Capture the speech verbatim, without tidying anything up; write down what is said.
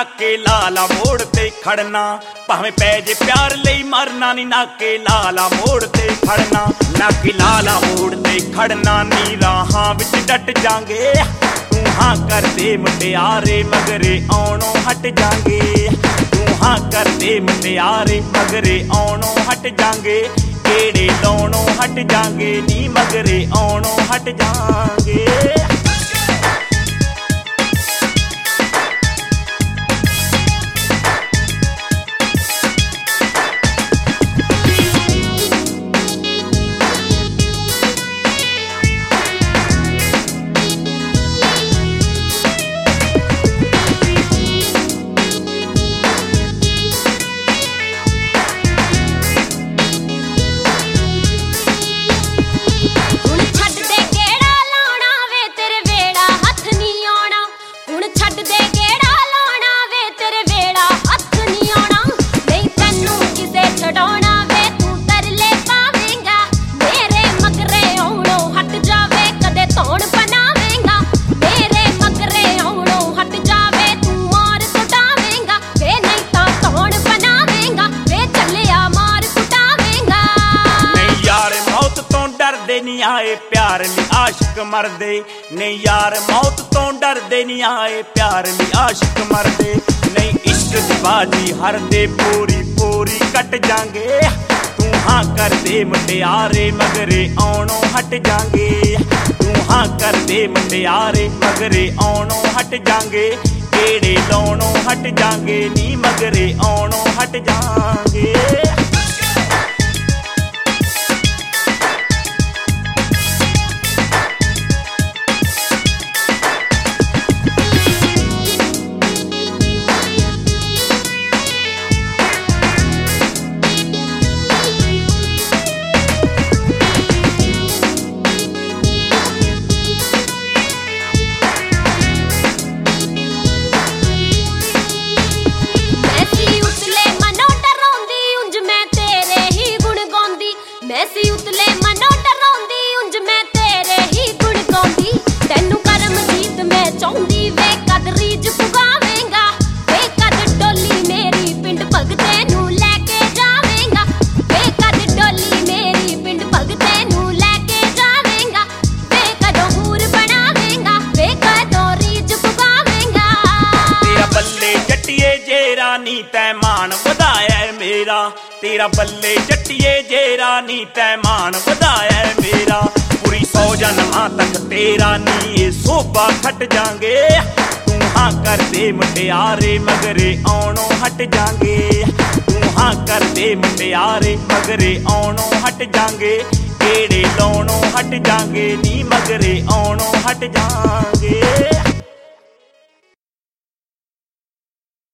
ਨਾਕੇ ਲਾਲਾ ਮੋੜ ਤੇ ਖੜਨਾ ਭਾਵੇਂ ਪੈ ਜੇ ਪਿਆਰ ਲਈ ਮਰਨਾ ਨੀ ਨਾਕੇ ਲਾਲਾ ਮੋੜ ਤੇ ਖੜਨਾ ਨਾਕੇ ਲਾਲਾ ਮੋੜ ਤੇ ਖੜਨਾ ਨੀ ਰਾਹਾਂ ਵਿੱਚ ਡਟ ਜਾਂਗੇ ਤੂੰ ਹਾਂ ਕਰਦੇ ਮੁਟਿਆਰੇ ਮਗਰੇ ਆਉਣੋਂ ਹਟ ਜਾਂਗੇ ਤੂੰ ਹਾਂ ਕਰਦੇ ਮੁਟਿਆਰੇ ਮਗਰੇ ਆਉਣੋਂ ਹਟ ਜਾਂਗੇ ਕਿਹੜੇ ਲਾਉਣੋਂ ਹਟ ਜਾਂਗੇ ਨੀ ਮਗਰੇ ਆਉਣੋਂ ਹਟ ਜਾਂਗੇ ਨੀ ਆਏ ਪਿਆਰ ਲਈ ਆਸ਼ਿਕ ਮਰਦੇ ਨਹੀਂ ਯਾਰ ਮੌਤ ਤੋਂ ਡਰਦੇ ਨੀ ਆਏ ਪਿਆਰ ਲਈ ਆਸ਼ਿਕ ਮਰਦੇ ਨਹੀਂ ਇਸ਼ਕ ਦੀ ਬਾਜੀ ਹਰਦੇ ਪੂਰੀ ਪੂਰੀ ਕੱਟ ਜਾਂਗੇ ਤੂੰ ਹਾਂ ਕਰਦੇ ਮੁਟਿਆਰੇ ਮਗਰੇ ਆਉਣੋਂ ਹਟ ਜਾਂਗੇ ਤੂੰ ਹਾਂ ਕਰਦੇ ਮੁਟਿਆਰੇ ਮਗਰੇ ਆਉਣੋਂ ਹਟ ਜਾਂਗੇ ਕਿਹੜੇ ਲਾਉਣੋਂ ਹਟ ਜਾਂਗੇ ਨੀ ਮਗਰੇ ਆਉਣੋਂ ਹਟ ਜਾਂਗੇ ਮੈਸੀ ਉਤਲੇ ਮਨੋਂ ਡਰਾਉਂਦੀ ਉਂਝ ਮੈਂ ਤੇਰੇ ਹੀ ਗੁਣ ਗਾਉਂਦੀ ਤੈਨੂੰ ਕਰਮਜੀਤ ਮੈਂ ਚਾਹੁੰਦੀ ਵੇ ਕਦ ਰੀਝ ਪੁਗਾਵੇਂਗਾ ਵੇ ਕਦ ਡੋਲੀ ਮੇਰੀ ਪਿੰਡ ਭਗਤੇ ਨੂੰ ਲੈ ਕੇ ਜਾਵੇਂਗਾ ਵੇ ਕਦ ਡੋਲੀ ਮੇਰੀ ਪਿੰਡ ਭਗਤੇ ਨੂੰ ਲੈ ਕੇ ਜਾਵੇਂਗਾ ਵੇ ਕਦੋਂ ਹੂਰ ਬਣਾਵੇਂਗਾ ਵੇ ਕਦੋਂ ਰੀਝ ਪੁਗਾਵੇਂਗਾ ਤੇਰਾ ਬੱਲੇ ਜੱਟੀਏ ਜੇ ਰਾਨੀ ਤੈ ਮਾਣ ਵਧਾਇਆ ਮੇਰਾ ਤੇਰਾ ਬੱਲੇ ਜੱਟੀਏ ਜੇ ਰਾਨੀ ਤੈ ਮਾਣ ਵਧਾਇਆ ਮੇਰਾ ਪੂਰੀ ਸੌ ਜਨਮਾਂ ਤੱਕ ਤੇਰਾ ਨੀ ਇਹ ਸੋਭਾ ਖੱਟ ਜਾਂਗੇ ਤੂੰ ਹਾਂ ਕਰਦੇ ਮੁਟਿਆਰੇ ਮਗਰੇ ਆਉਣੋਂ ਹਟ ਜਾਂਗੇ ਤੂੰ ਹਾਂ ਕਰਦੇ ਮੁਟਿਆਰੇ ਮਗਰੇ ਆਉਣੋਂ ਹਟ ਜਾਂਗੇ ਕਿਹੜੇ ਲਾਉਣੋਂ ਹਟ ਜਾਂਗੇ ਨੀ ਮਗਰੇ ਆਉਣੋਂ ਹਟ ਜਾਂਗੇ